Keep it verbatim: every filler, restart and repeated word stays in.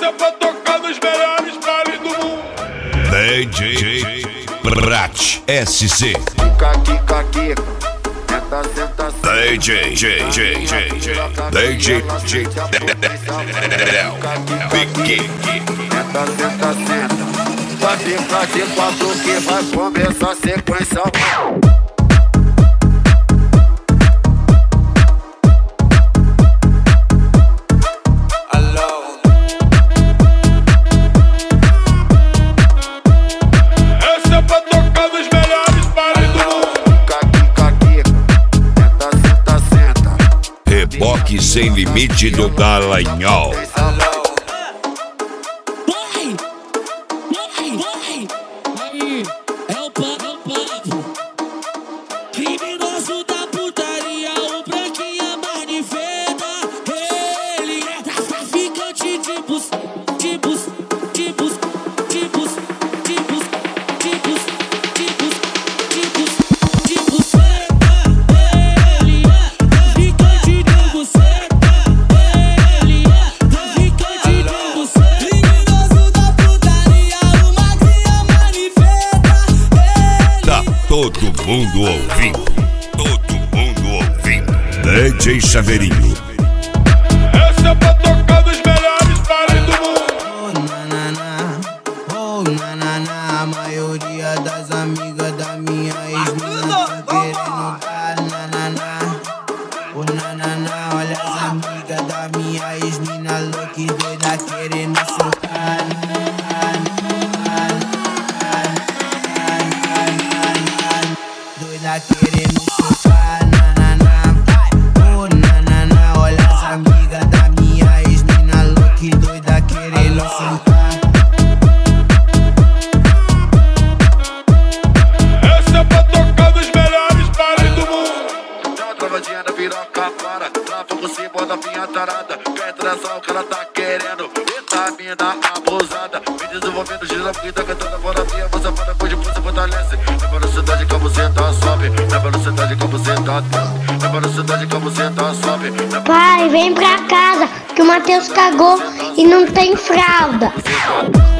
Essa é pra tocar nos melhores bailes do mundo. D J Brat S C. Kika, kika, kika. Senta, senta, senta. D J J J J J D J J Pique. Senta, senta, senta. Vai ficar de quatro que vai começar a sequência. Reboque sem limite do Dallagnol. Vai, vai, vai. Aí, é o papo, criminoso da putaria, o branquinha manifesta. Ele é da traficante de bus, de bus, de bus, de bus, de bus, de bus, de bus, de bus, de buceta. Ele é traficante de buceta. Ele é traficante de buceta. Criminoso da putaria, o magrinha manifesta. Tá todo mundo ouvindo. Todo mundo ouvindo. D J Chaveirinho. Essa é pra tocar nos melhores bailes do mundo. Oh, nanana, oh, nanana. A maioria das amigas da minha ex-mina tá querendo dar nanana. Oh, nanana, olha as amigas da minha ex-mina louca e doida querendo socar. Doida querendo socar, nanana. Oh, nanana, olha as amigas da minha ex-mina louca e doida querendo socar. Essa é pra tocar nos melhores bailes do mundo. Dá uma travadinha na piroca, para. Trava por cima da minha tarada. Petração que ela tá querendo. Eita, mina abusada. Me desenvolvendo, gira a vida, cantando a bola minha. Você fala depois de você fortalece. Na velocidade que você tá sobe. Na velocidade que você tá desce. Na velocidade que você tá sobe. Na Pai, vem pra casa, que o Matheus cagou e não tem fralda. velocidade